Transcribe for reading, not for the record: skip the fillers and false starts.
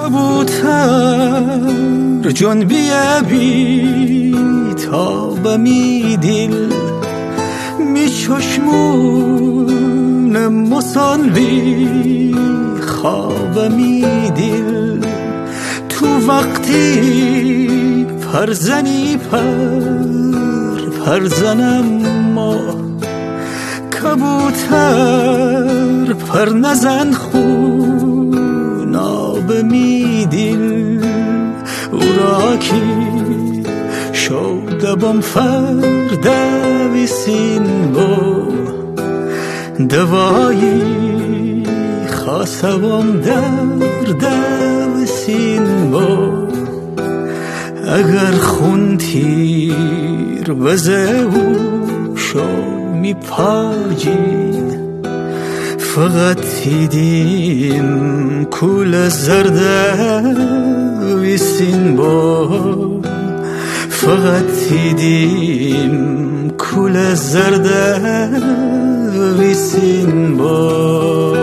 کبوتر جنبی بی تابمی دل می چشمون مسالبی خوابمی دل تو وقتی پرزنی پرزنم ما کبوتر پر نزن خون آبمی دل او را کی شودبم فردویسین با دوایی خواستم دویسین با اگر خون تیر بزه و شو می پاجید فقط دیدیم کول زرده ویسین با فقط دیدیم کول زرده ویسین با